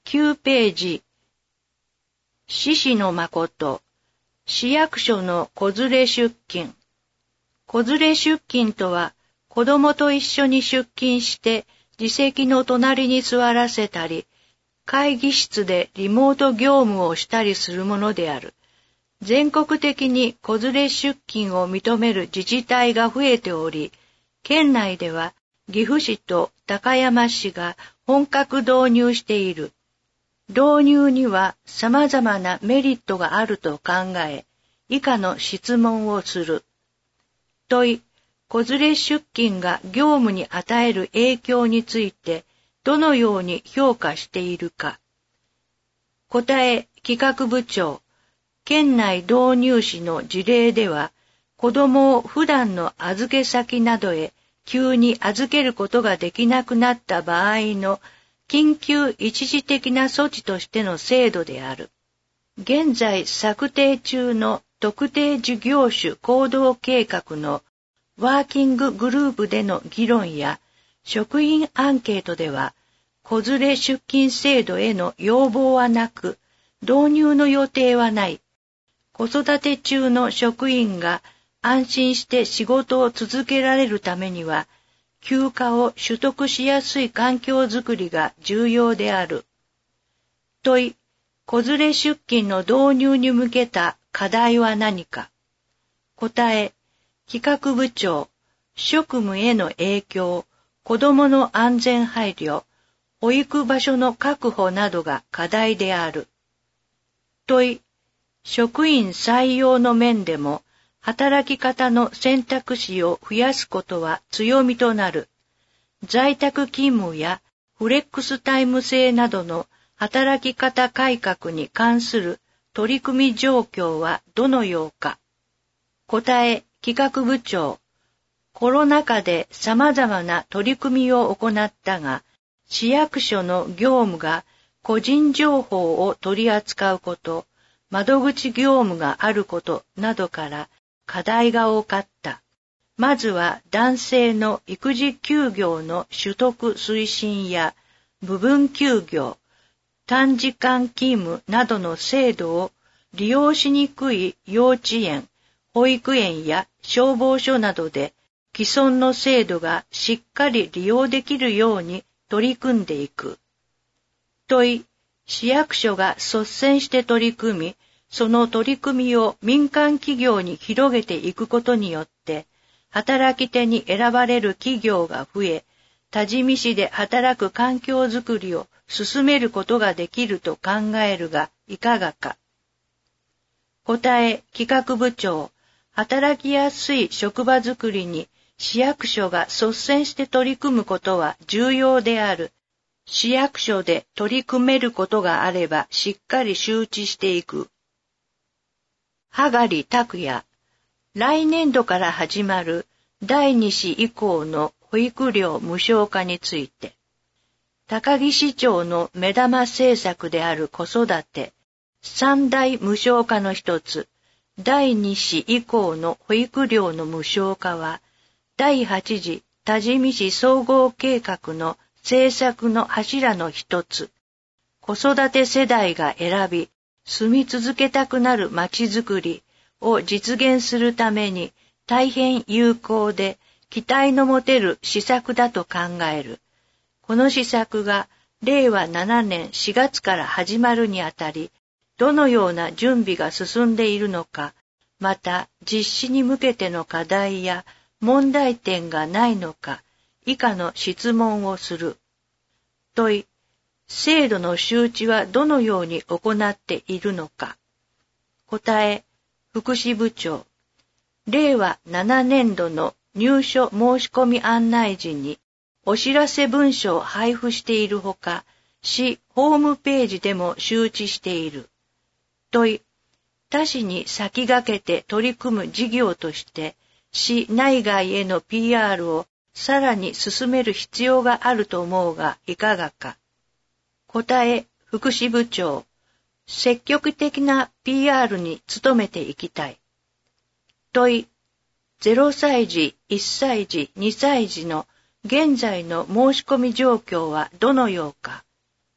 9ページ。志士の誠、市役所の子連れ出勤。子連れ出勤とは、子供と一緒に出勤して自席の隣に座らせたり、会議室でリモート業務をしたりするものである。全国的に子連れ出勤を認める自治体が増えており、県内では岐阜市と高山市が本格導入している。導入には様々なメリットがあると考え、以下の質問をする。問い、子連れ出勤が業務に与える影響についてどのように評価しているか。答え、企画部長。県内導入市の事例では、子供を普段の預け先などへ急に預けることができなくなった場合の緊急一時的な措置としての制度である。現在策定中の特定事業種行動計画のワーキンググループでの議論や職員アンケートでは、子連れ出勤制度への要望はなく、導入の予定はない。子育て中の職員が安心して仕事を続けられるためには、休暇を取得しやすい環境づくりが重要である。問い、子連れ出勤の導入に向けた課題は何か。答え、企画部長、職務への影響、子どもの安全配慮、保育場所の確保などが課題である。問い、職員採用の面でも、働き方の選択肢を増やすことは強みとなる。在宅勤務やフレックスタイム制などの働き方改革に関する取り組み状況はどのようか。答え、企画部長。コロナ禍で様々な取り組みを行ったが、市役所の業務が個人情報を取り扱うこと、窓口業務があることなどから課題が多かった。まずは男性の育児休業の取得推進や部分休業、短時間勤務などの制度を利用しにくい幼稚園、保育園や消防署などで既存の制度がしっかり利用できるように取り組んでいく。問い、市役所が率先して取り組み、その取り組みを民間企業に広げていくことによって、働き手に選ばれる企業が増え、多治見市で働く環境づくりを進めることができると考えるがいかがか。答え、企画部長。働きやすい職場づくりに市役所が率先して取り組むことは重要である。市役所で取り組めることがあればしっかり周知していく。羽刈拓也。来年度から始まる第2子以降の保育料無償化について、高木市長の目玉政策である子育て、3大無償化の一つ、第2子以降の保育料の無償化は、第8次多治見市総合計画の政策の柱の一つ、子育て世代が選び、住み続けたくなるまちづくりを実現するために大変有効で期待の持てる施策だと考える。この施策が令和7年4月から始まるにあたり、どのような準備が進んでいるのか、また実施に向けての課題や問題点がないのか、以下の質問をする。問い、制度の周知はどのように行っているのか。答え、福祉部長。令和7年度の入所申し込み案内時にお知らせ文書を配布しているほか、市ホームページでも周知している。問い、他市に先駆けて取り組む事業として、市内外への PR をさらに進める必要があると思うがいかがか。答え、福祉部長。積極的な PR に努めていきたい。問い、0歳児、1歳児、2歳児の現在の申し込み状況はどのようか。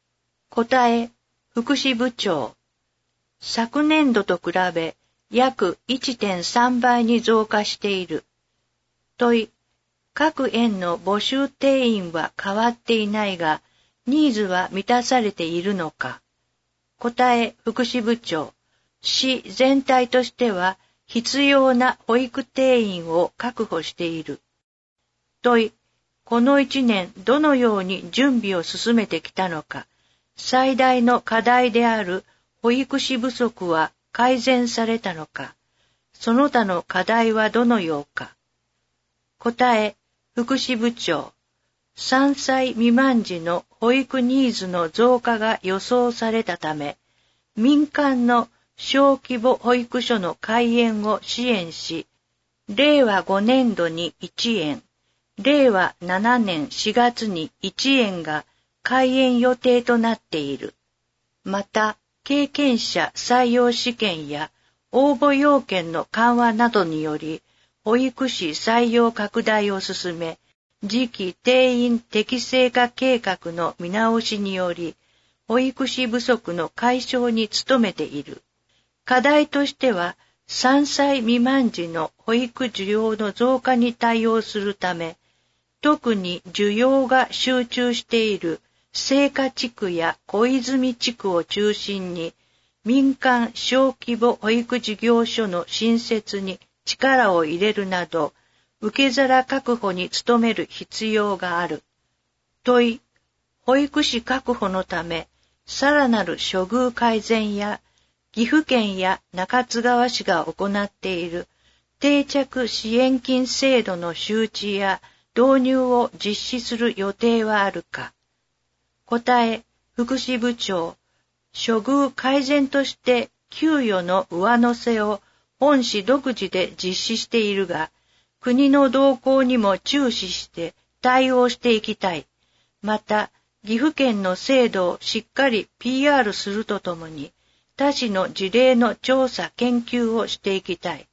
答え、福祉部長。昨年度と比べ約 1.3 倍に増加している。問い、各園の募集定員は変わっていないが、ニーズは満たされているのか。答え、福祉部長。市全体としては必要な保育定員を確保している。問い、この1年どのように準備を進めてきたのか。最大の課題である保育士不足は改善されたのか。その他の課題はどのようか。答え、福祉部長。3歳未満児の保育ニーズの増加が予想されたため、民間の小規模保育所の開園を支援し、令和5年度に1園、令和7年4月に1園が開園予定となっている。また、経験者採用試験や応募要件の緩和などにより、保育士採用拡大を進め、次期定員適正化計画の見直しにより、保育士不足の解消に努めている。課題としては、3歳未満児の保育需要の増加に対応するため、特に需要が集中している青果地区や小泉地区を中心に、民間小規模保育事業所の新設に力を入れるなど、受け皿確保に努める必要がある。問い、保育士確保のため、さらなる処遇改善や、岐阜県や中津川市が行っている定着支援金制度の周知や導入を実施する予定はあるか。答え、福祉部長。処遇改善として給与の上乗せを本市独自で実施しているが、国の動向にも注視して対応していきたい。また、岐阜県の制度をしっかり PR するとともに、他市の事例の調査研究をしていきたい。